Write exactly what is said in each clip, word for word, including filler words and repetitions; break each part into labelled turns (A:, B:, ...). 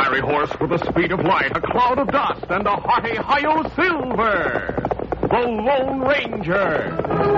A: fiery horse with the speed of light, a cloud of dust, and a hearty Hi-Yo Silver, the Lone Ranger.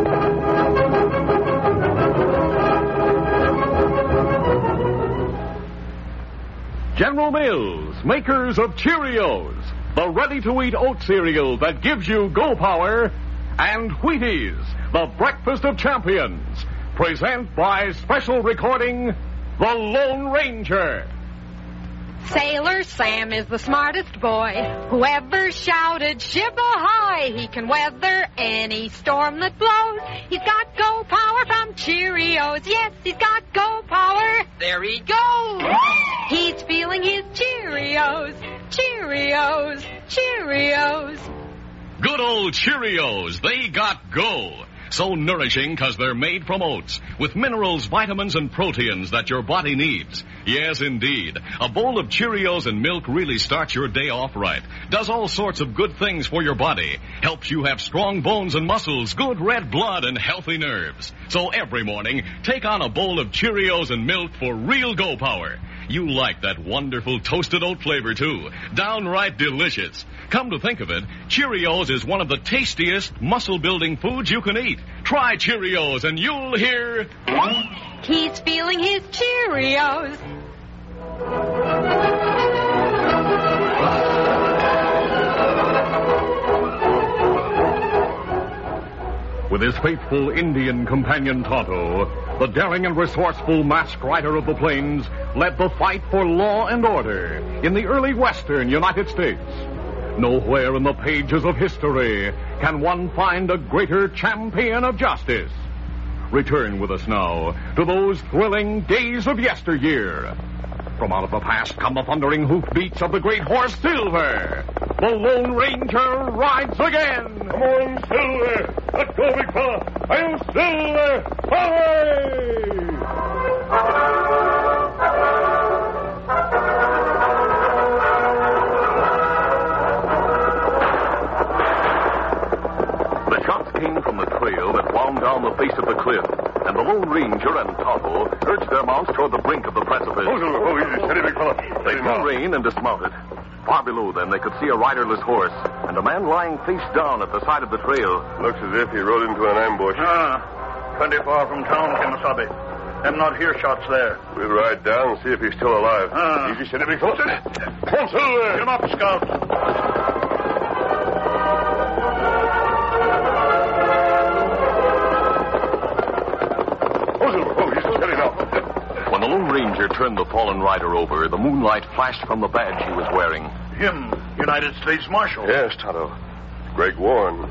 A: General Mills, makers of Cheerios, the ready-to-eat oat cereal that gives you go power, and Wheaties, the breakfast of champions, present by special recording, The Lone Ranger.
B: Sailor Sam is the smartest boy who ever shouted, ship ahoy! He can weather any storm that blows. He's got go power from Cheerios. Yes, he's got go power. There he goes. He's feeling his Cheerios. Cheerios. Cheerios.
C: Good old Cheerios. They got go. So nourishing because they're made from oats, with minerals, vitamins, and proteins that your body needs. Yes, indeed. A bowl of Cheerios and milk really starts your day off right. Does all sorts of good things for your body. Helps you have strong bones and muscles, good red blood, and healthy nerves. So every morning, take on a bowl of Cheerios and milk for real go power. You like that wonderful toasted oat flavor, too. Downright delicious. Come to think of it, Cheerios is one of the tastiest muscle-building foods you can eat. Try Cheerios and you'll hear...
B: He's feeling his Cheerios.
A: With his faithful Indian companion Tonto, the daring and resourceful masked rider of the plains led the fight for law and order in the early western United States. Nowhere in the pages of history can one find a greater champion of justice. Return with us now to those thrilling days of yesteryear. From out of the past come the thundering hoofbeats of the great horse Silver. The Lone Ranger rides again. Come on, Silver. Let's go, big fella. I'm Silver. Hooray!
D: The shots came from the trail that wound down the face of the cliff, and the Lone Ranger and Tonto urged their mounts toward the brink of the precipice.
E: Oh, oh, easy, steady, big fella.
D: They drew rein and dismounted. Far below them, they could see a riderless horse and a man lying face down at the side of the trail.
E: Looks as if he rode into an ambush.
F: Ah, plenty far from town, Kemosabe. Them not hear shots there.
E: We'll ride down and see if he's still alive.
F: Ah.
E: Easy, steady, big fella. Come on, Silver.
F: Get him up, Scout.
D: When the Lone Ranger turned the fallen rider over, the moonlight flashed from the badge he was wearing.
F: Him, United States Marshal.
E: Yes, Tonto. Greg Warren.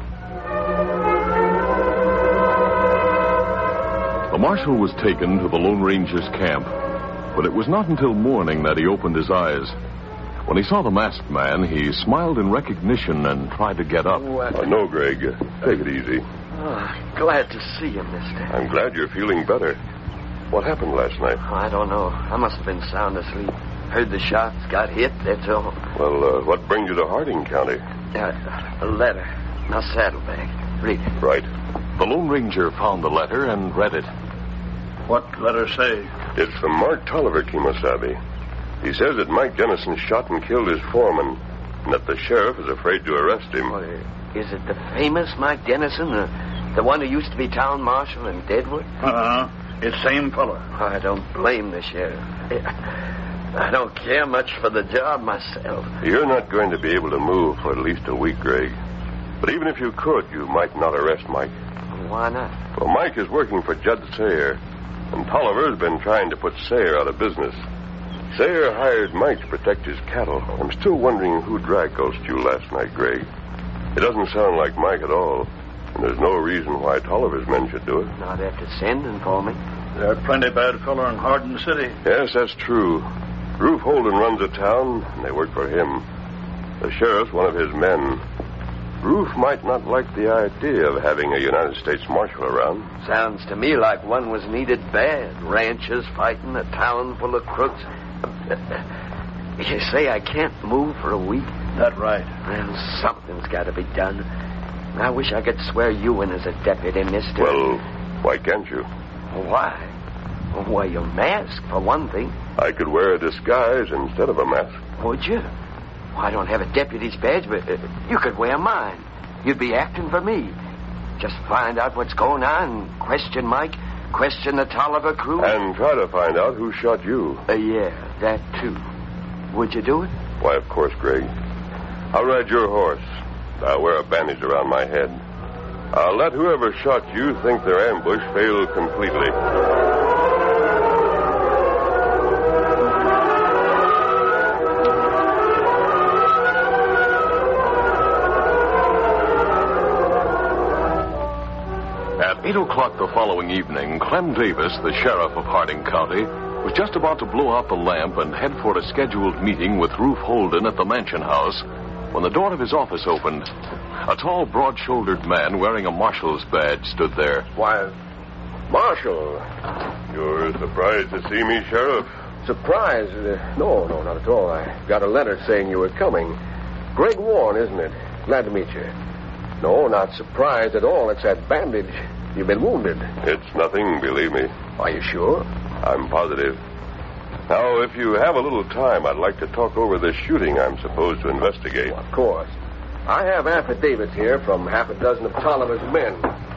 A: The marshal was taken to the Lone Ranger's camp, but it was not until morning that he opened his eyes. When he saw the masked man, he smiled in recognition and tried to get up.
E: Oh, uh, no, Greg. Take it easy.
G: Oh, glad to see you, mister.
E: I'm glad you're feeling better. What happened last night?
G: Oh, I don't know. I must have been sound asleep. Heard the shots, got hit, that's all.
E: Well, uh, what brings you to Harding County?
G: Uh, a letter. My saddlebag. Read it.
E: Right.
D: The Lone Ranger found the letter and read it.
F: What letter say?
E: It's from Mark Tolliver, Kemosabe. He says that Mike Dennison shot and killed his foreman, and that the sheriff is afraid to arrest him.
G: Well, is it the famous Mike Dennison, the, the one who used to be town marshal in Deadwood?
F: Uh-huh. It's same fella.
G: I don't blame the sheriff. I don't care much for the job myself.
E: You're not going to be able to move for at least a week, Greg. But even if you could, you might not arrest Mike.
G: Why not?
E: Well, Mike is working for Judd Sayer, and Tolliver has been trying to put Sayer out of business. Sayer hired Mike to protect his cattle. I'm still wondering who drag-ghosted you last night, Greg. It doesn't sound like Mike at all. And there's no reason why Tolliver's men should do it.
G: Not after sending for me.
F: There are plenty bad fella in Hardin City.
E: Yes, that's true. Roof Holden runs the town, and they work for him. The sheriff's one of his men. Roof might not like the idea of having a United States Marshal around.
G: Sounds to me like one was needed bad. Ranchers fighting, a town full of crooks. You say I can't move for a week?
F: That's right.
G: Well, something's got to be done. I wish I could swear you in as a deputy, mister.
E: Well, why can't you?
G: Why? Why, your mask, for one thing.
E: I could wear a disguise instead of a mask.
G: Would you? Well, I don't have a deputy's badge, but uh, you could wear mine. You'd be acting for me. Just find out what's going on, question Mike, question the Tolliver crew.
E: And try to find out who shot you.
G: Uh, yeah, that too. Would you do it?
E: Why, of course, Greg. I'll ride your horse. I'll wear a bandage around my head. I'll let whoever shot you think their ambush failed completely.
D: At eight o'clock the following evening, Clem Davis, the sheriff of Harding County, was just about to blow out the lamp and head for a scheduled meeting with Ruth Holden at the Mansion House when the door of his office opened. A tall, broad-shouldered man wearing a marshal's badge stood there.
E: Why, Marshal. You're surprised to see me, Sheriff?
H: Surprised? Uh, no, no, not at all. I got a letter saying you were coming. Greg Warren, isn't it? Glad to meet you. No, not surprised at all. It's that bandage. You've been wounded.
E: It's nothing, believe me.
H: Are you sure?
E: I'm positive. Now, if you have a little time, I'd like to talk over this shooting I'm supposed to investigate.
H: Well, of course. I have affidavits here from half a dozen of Tolliver's men.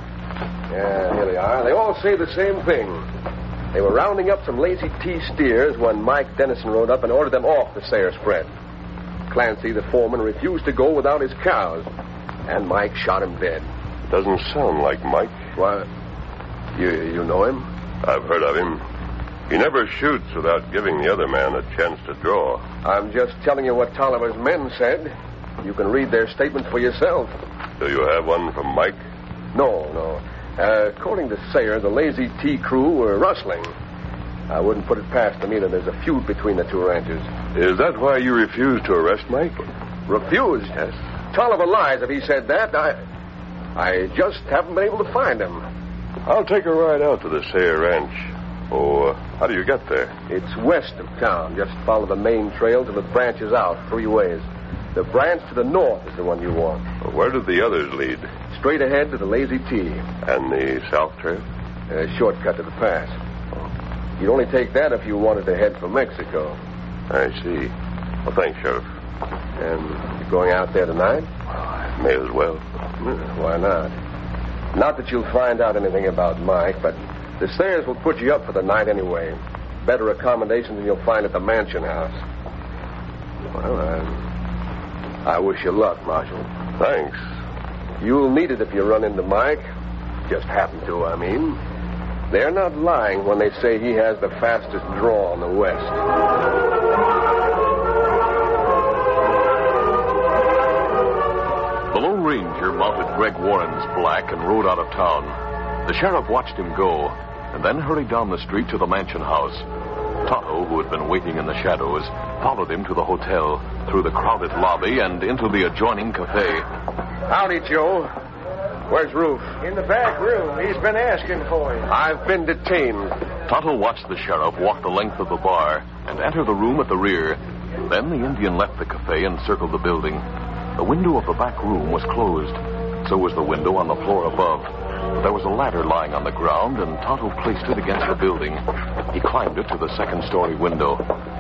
H: Yeah, here they are. They all say the same thing. They were rounding up some Lazy T steers when Mike Dennison rode up and ordered them off the Sayre spread. Clancy, the foreman, refused to go without his cows, and Mike shot him dead.
E: Doesn't sound like Mike.
H: Why, you, you know him?
E: I've heard of him. He never shoots without giving the other man a chance to draw.
H: I'm just telling you what Tolliver's men said. You can read their statement for yourself.
E: Do you have one from Mike?
H: No, no. Uh, according to Sayre, the Lazy T crew were rustling. I wouldn't put it past them either. There's a feud between the two ranches.
E: Is that why you refused to arrest Mike?
H: Refused?
E: Yes.
H: Tolliver lies if he said that. I, I just haven't been able to find him.
E: I'll take a ride out to the Sayre ranch. Oh, how do you get there?
H: It's west of town. Just follow the main trail till it branches out three ways. The branch to the north is the one you want.
E: Where did the others lead?
H: Straight ahead to the Lazy T.
E: And the south trail?
H: A shortcut to the pass. You'd only take that if you wanted to head for Mexico.
E: I see. Well, thanks, Sheriff.
H: And you're going out there tonight?
E: Well, may as well.
H: Why not? Not that you'll find out anything about Mike, but the Sayres will put you up for the night anyway. Better accommodations than you'll find at the Mansion House. Well, I... I wish you luck, Marshal.
E: Thanks.
H: You'll need it if you run into Mike. Just happen to, I mean. They're not lying when they say he has the fastest draw in the West.
D: The Lone Ranger mounted Greg Warren's black and rode out of town. The sheriff watched him go and then hurried down the street to the Mansion House. Tonto, who had been waiting in the shadows, followed him to the hotel, through the crowded lobby and into the adjoining cafe.
H: Howdy, Joe. Where's Ruth?
I: In the back room. He's been asking for you.
H: I've been detained.
D: Tonto watched the sheriff walk the length of the bar and enter the room at the rear. Then the Indian left the cafe and circled the building. The window of the back room was closed. So was the window on the floor above. There was a ladder lying on the ground, and Tonto placed it against the building. He climbed it to the second-story window.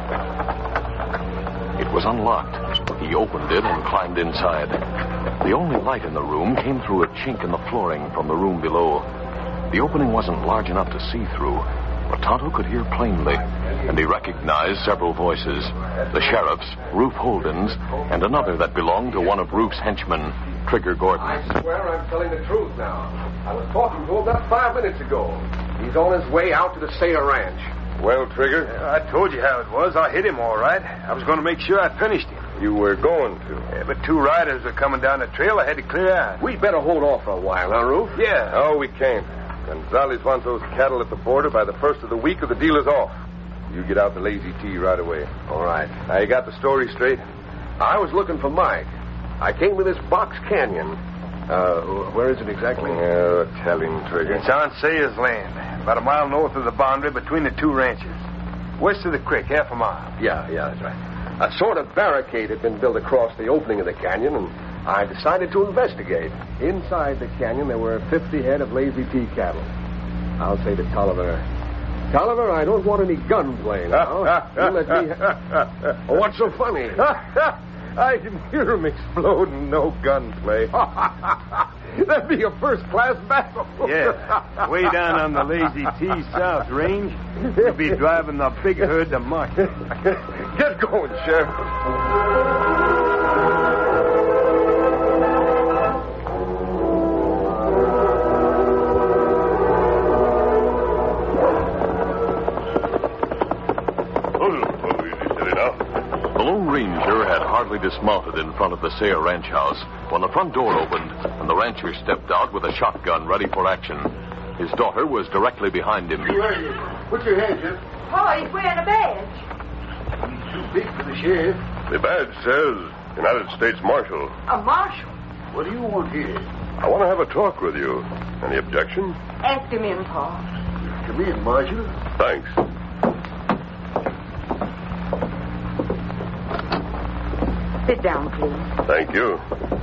D: It was unlocked. He opened it and climbed inside. The only light in the room came through a chink in the flooring from the room below. The opening wasn't large enough to see through, but Tonto could hear plainly, and he recognized several voices. The sheriff's, Ruth Holden's, and another that belonged to one of Ruth's henchmen, Trigger Gordon.
H: I swear I'm telling the truth now. I was talking to him not five minutes ago. He's on his way out to the Sayre Ranch.
E: Well, Trigger?
I: I told you how it was. I hit him all right. I was going to make sure I finished him.
E: You were going to.
I: Yeah, but two riders were coming down the trail. I had to clear out.
H: We'd better hold off for a while, huh, Ruth?
I: Yeah.
E: No, we can't. Gonzales wants those cattle at the border by the first of the week or the deal is off. You get out the Lazy T right away.
H: All right.
E: Now, you got the story straight?
H: I was looking for Mike. I came to this Box Canyon. Uh, where is it exactly?
E: Yeah, tell him, Trigger.
I: It's on Sayre's land, about a mile north of the boundary between the two ranches. West of the creek, half a mile.
H: Yeah, yeah, that's right. A sort of barricade had been built across the opening of the canyon, and I decided to investigate. Inside the canyon, there were fifty head of Lazy T cattle. I'll say to Tolliver, Tolliver, I don't want any gunplay now. You let me ha- oh, what's so funny?
I: I can hear him exploding. No gunplay. That'd be a first-class battle. Yeah, way down on the Lazy T South Range. You'll be driving the big herd to market. Get going, Sheriff.
D: Dismounted in front of the Sayre ranch house when the front door opened and the rancher stepped out with a shotgun ready for action. His daughter was directly behind him.
J: Who are you? Put your hands up.
B: Oh, he's wearing a badge.
J: He's too big for the sheriff.
E: The badge says United States Marshal.
B: A marshal?
J: What do you want here?
E: I want to have a talk with you. Any objection?
B: Ask him in, Paul.
J: Come in, Marshal.
E: Thanks.
B: Sit down, please.
E: Thank you.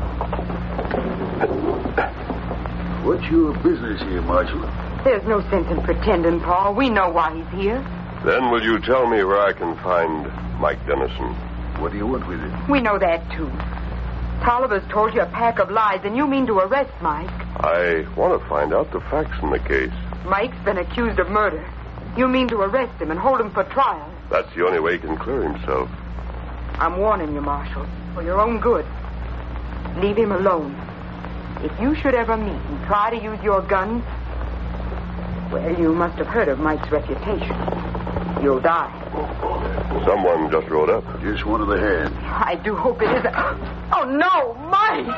J: What's your business here, Marshal?
B: There's no sense in pretending, Paul. We know why he's here.
E: Then will you tell me where I can find Mike Dennison?
J: What do you want with it?
B: We know that, too. Tolliver's told you a pack of lies, and you mean to arrest Mike.
E: I want to find out the facts in the case.
B: Mike's been accused of murder. You mean to arrest him and hold him for trial.
E: That's the only way he can clear himself.
B: I'm warning you, Marshal, for your own good. Leave him alone. If you should ever meet and try to use your guns, well, you must have heard of Mike's reputation. You'll die.
E: Someone just rode up.
J: Just one of the hands.
B: I do hope it is. Oh, no, Mike!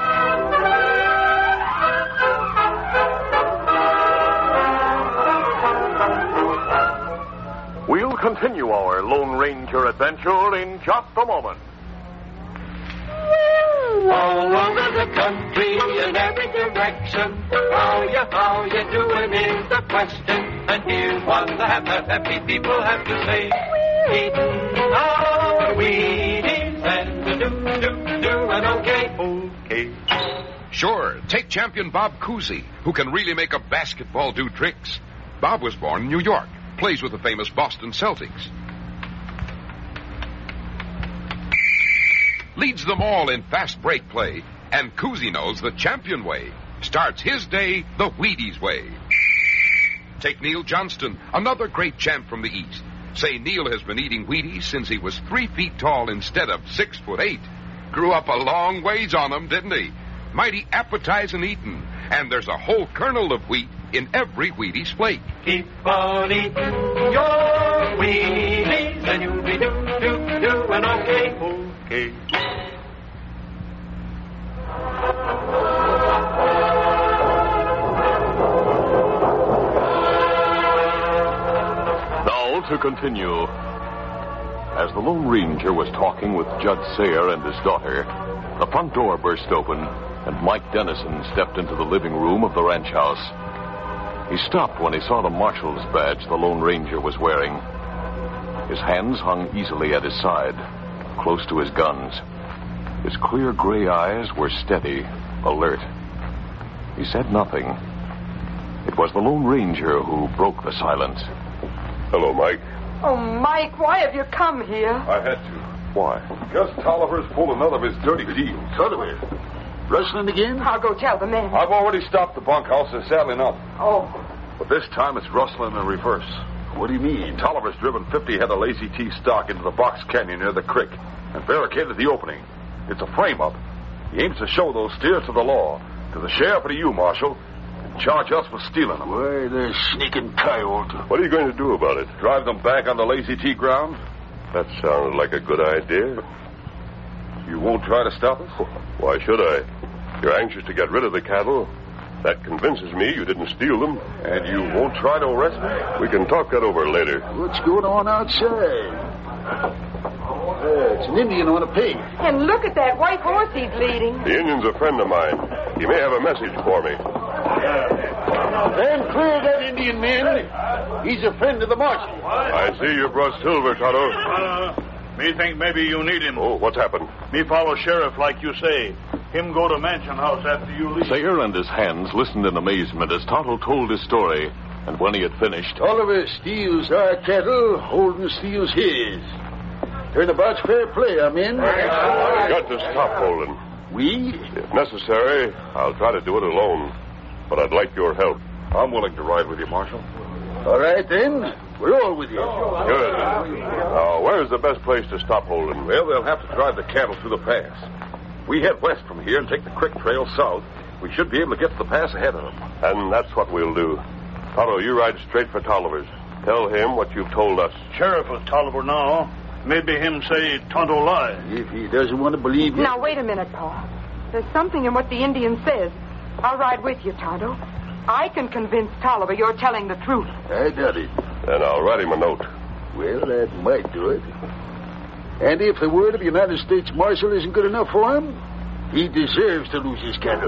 A: We'll continue our Lone Ranger adventure in just a moment.
K: All over the country in every direction, how you, how you doing is the question. And here's what the happy, happy people have to say. Eating our Wheaties and the do-do-do and okay, okay.
L: Sure, take champion Bob Cousy, who can really make a basketball do tricks. Bob was born in New York, plays with the famous Boston Celtics. Leads them all in fast break play, and Cousy knows the champion way. Starts his day the Wheaties way. Take Neil Johnston, another great champ from the East. Say Neil has been eating Wheaties since he was three feet tall instead of six foot eight. Grew up a long ways on them, didn't he? Mighty appetizing eating, and there's a whole kernel of wheat in every Wheaties flake.
K: Keep on eating your Wheaties, and you'll be do-do-doing okay, okay.
D: Now to continue. As the Lone Ranger was talking with Judge Sayre and his daughter, the front door burst open, and Mike Dennison stepped into the living room of the ranch house. He stopped when he saw the marshal's badge the Lone Ranger was wearing. His hands hung easily at his side, close to his guns. His clear gray eyes were steady, alert. He said nothing. It was the Lone Ranger who broke the silence.
E: Hello, Mike.
B: Oh, Mike, why have you come here?
M: I had to.
E: Why?
M: Gus Tolliver's pulled another of his dirty deals.
J: Tolliver? Rustling again?
B: I'll go tell the men.
M: I've already stopped the bunkhouse. They're saddling up.
B: Oh.
M: But this time it's rustling in reverse.
J: What do you mean?
M: Tolliver's driven fifty head of Lazy T stock into the box canyon near the creek and barricaded the opening. It's a frame-up. He aims to show those steers to the law, to the sheriff and to you, Marshal, and charge us with stealing them.
J: Why, they're sneaking coyote.
E: What are you going to do about it?
M: Drive them back on the Lazy T ground?
E: That sounded like a good idea.
M: You won't try to stop us?
E: Why should I? You're anxious to get rid of the cattle. That convinces me you didn't steal them.
M: And you won't try to arrest me?
E: We can talk that over later.
J: What's going on outside? Uh, it's an Indian on a pig.
B: And look at that white horse he's leading.
E: The Indian's a friend of mine. He may have a message for me.
J: Then clear that Indian man. He's a friend of the marshal.
E: I see you brought Silver, Tonto.
F: Uh, me think maybe you need him.
E: Oh, what's happened?
F: Me follow sheriff like you say. Him go to mansion house after you leave.
D: Sayre and his hands listened in amazement as Tonto told his story.
A: And when he had finished...
J: Tolliver steals our cattle, Holden steals his. Turnabout's fair play, I'm in.
E: Got to stop Holden.
J: We?
E: If necessary, I'll try to do it alone. But I'd like your help.
M: I'm willing to ride with you, Marshal.
J: All right, then. We're all with you.
E: Good. Now, where's the best place to stop Holden?
M: Well, they'll have to drive the cattle through the pass. We head west from here and take the creek trail south. We should be able to get to the pass ahead of them.
E: And that's what we'll do. Tonto, you ride straight for Tolliver's. Tell him what you've told us.
F: Sheriff of Tolliver now. Maybe him say Tonto lie.
J: If he doesn't want to believe you.
N: Now, wait a minute, Paul. There's something in what the Indian says. I'll ride with you, Tonto. I can convince Tolliver you're telling the truth.
J: I doubt it.
E: Then I'll write him a note.
J: Well, that might do it. And if the word of the United States Marshal isn't good enough for him, he deserves to lose his cattle.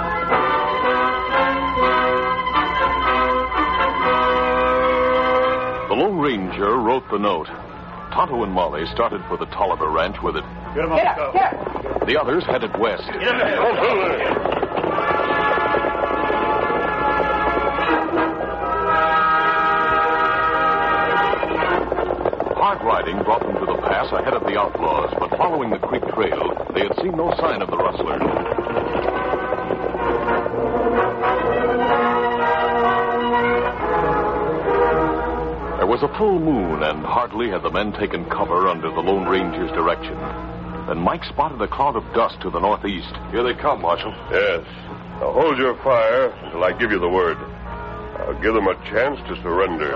A: The Lone Ranger wrote the note. Tonto and Molly started for the Tolliver Ranch with it.
F: Get him up,
N: Get up,
A: The others headed west.
F: Get him
A: Hard riding brought them to the pass ahead of the outlaws, but following the creek trail, they had seen no sign of the rustlers. There was a full moon, and hardly had the men taken cover under the Lone Ranger's direction. Then Mike spotted a cloud of dust to the northeast.
M: Here they come, Marshal.
E: Yes. Now hold your fire until I give you the word. I'll give them a chance to surrender.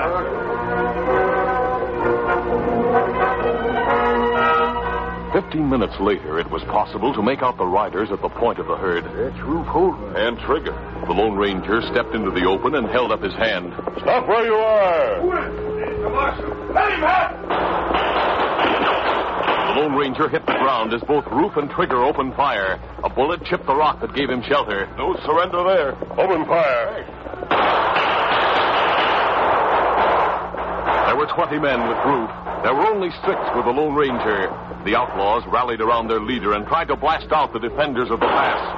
A: Fifteen minutes later, it was possible to make out the riders at the point of the herd.
J: That's Rube Holden.
M: And Trigger.
A: The Lone Ranger stepped into the open and held up his hand.
E: Stop where you are.
F: The Marshal. Let him have.
A: The Lone Ranger hit the ground as both Roof and Trigger opened fire. A bullet chipped the rock that gave him shelter.
M: No surrender there.
E: Open fire.
A: There were twenty men with Roof. There were only six with the Lone Ranger. The outlaws rallied around their leader and tried to blast out the defenders of the pass.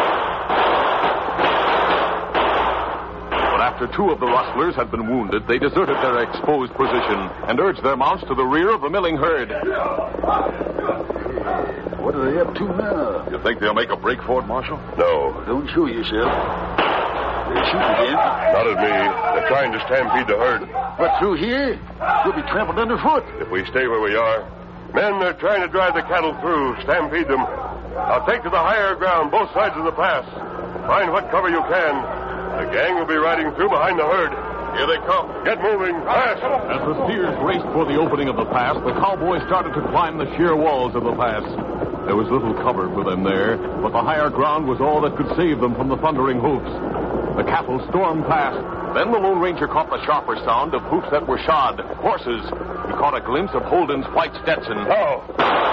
A: But after two of the rustlers had been wounded, they deserted their exposed position and urged their mounts to the rear of the milling herd.
J: What are they up to now?
M: You think they'll make a break for it, Marshal?
E: No.
J: Don't show yourself. They shoot again.
E: Not at me. They're trying to stampede the herd.
J: But through here, we'll be trampled underfoot.
E: If we stay where we are. Men, they're trying to drive the cattle through, stampede them. Now take to the higher ground, both sides of the pass. Find what cover you can. The gang will be riding through behind the herd. Here they come. Get moving, fast.
A: As the steers raced for the opening of the pass, the cowboys started to climb the sheer walls of the pass. There was little cover for them there, but the higher ground was all that could save them from the thundering hoofs. The cattle stormed past. Then the Lone Ranger caught the sharper sound of hoofs that were shod, horses. He caught a glimpse of Holden's white Stetson.
E: Oh!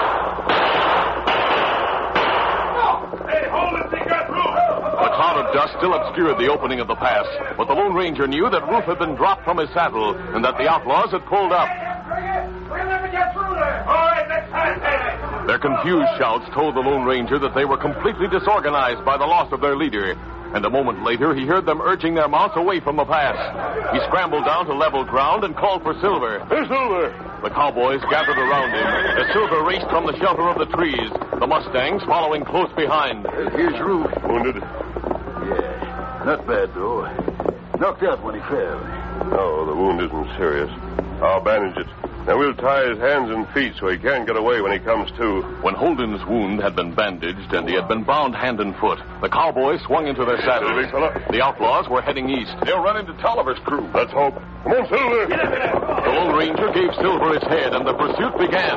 F: Hey, Holden, take that roof!
A: A cloud of dust still obscured the opening of the pass, but the Lone Ranger knew that Roof had been dropped from his saddle and that the outlaws had pulled up.
F: We'll never get through there. All right, next time, baby.
A: Their confused shouts told the Lone Ranger that they were completely disorganized by the loss of their leader. And a moment later, he heard them urging their mounts away from the pass. He scrambled down to level ground and called for Silver.
E: Here's Silver.
A: The cowboys gathered around him as Silver raced from the shelter of the trees, the Mustangs following close behind.
J: Uh, here's Rube.
E: Wounded?
J: Yeah, not bad, though. Knocked out when he fell.
E: No, the wound isn't serious. I'll bandage it. Now we'll tie his hands and feet so he can't get away when he comes to.
A: When Holden's wound had been bandaged and he had been bound hand and foot, the cowboys swung into their saddles.
E: Big fella.
A: The outlaws were heading east.
M: They'll run into Tolliver's crew.
E: Let's hope. Come on, Silver.
A: The Lone Ranger gave Silver his head, and the pursuit began.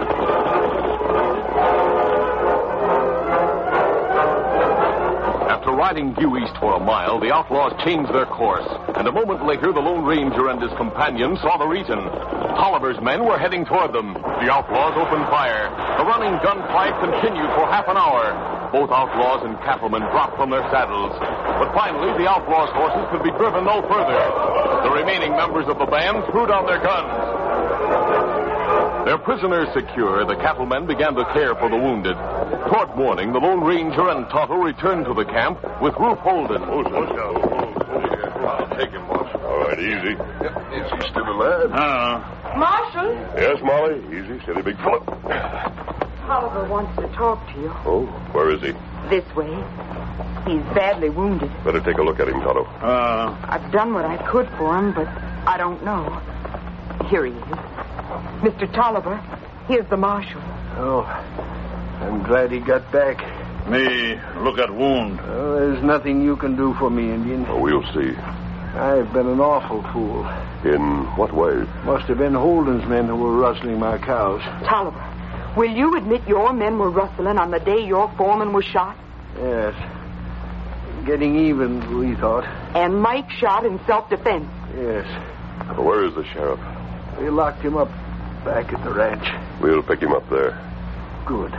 A: After riding due east for a mile, the outlaws changed their course, and a moment later, the Lone Ranger and his companions saw the reason. Tolliver's men were heading toward them. The outlaws opened fire. The running gunfight continued for half an hour. Both outlaws and cattlemen dropped from their saddles. But finally, the outlaws' horses could be driven no further. The remaining members of the band threw down their guns. Their prisoners secure, the cattlemen began to care for the wounded. Toward morning, the Lone Ranger and Tonto returned to the camp with Roof Holden.
M: I'll take him, Marshal.
E: right, easy.
J: Is he still alive?
F: Uh,
N: Marshal,
E: Yes, Molly? Easy, steady, big fella.
N: Tolliver wants to talk to you.
E: Oh, where is he?
N: This way. He's badly wounded.
E: Better take a look at him, Tonto.
F: uh,
N: I've done what I could for him, but I don't know. Here he is. Mister Tolliver, here's the marshal.
I: Oh, I'm glad he got back.
F: me look at wound.
I: Oh, there's nothing you can do for me, Indian.
E: Oh, we'll see.
I: I've been an awful fool.
E: In what way?
I: Must have been Holden's men who were rustling my cows.
N: Tolliver, will you admit your men were rustling on the day your foreman was shot?
I: Yes. Getting even, we thought.
N: And Mike shot in self-defense.
I: Yes.
E: Where is the sheriff?
I: We locked him up back at the ranch.
E: We'll pick him up there.
I: Good.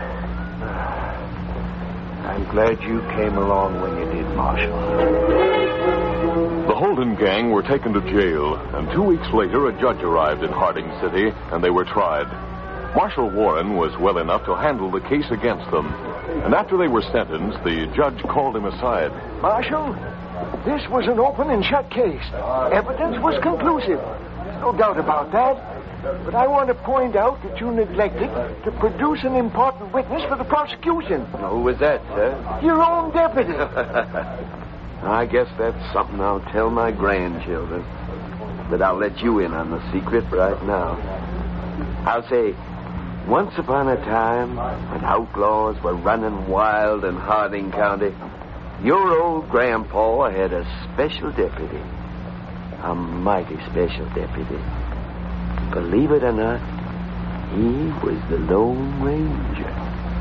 I: I'm glad you came along when you did, Marshal.
A: The Holden gang were taken to jail, and two weeks later a judge arrived in Harding City, and they were tried. Marshal Warren was well enough to handle the case against them, and after they were sentenced, the judge called him aside.
I: Marshal, this was an open and shut case. Evidence was conclusive. No doubt about that. But I want to point out that you neglected to produce an important witness for the prosecution.
G: Who was that, sir?
I: Your own deputy.
G: I guess that's something I'll tell my grandchildren. But I'll let you in on the secret right now. I'll say, once upon a time, when outlaws were running wild in Harding County, your old grandpa had a special deputy. A mighty special deputy. Believe it or not, he was the Lone Ranger.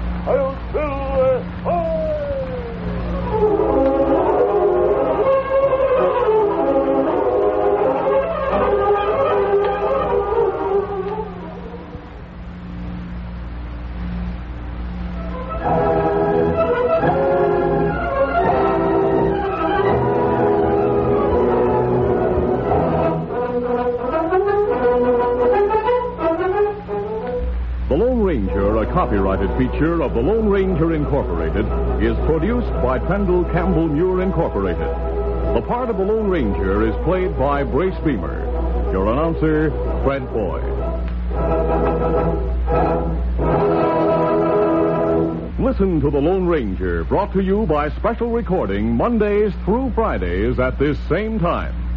A: Copyrighted feature of the Lone Ranger Incorporated is produced by Pendle Campbell Muir Incorporated. The part of the Lone Ranger is played by Brace Beamer. Your announcer, Fred Boyd. Listen to the Lone Ranger, brought to you by special recording Mondays through Fridays at this same time.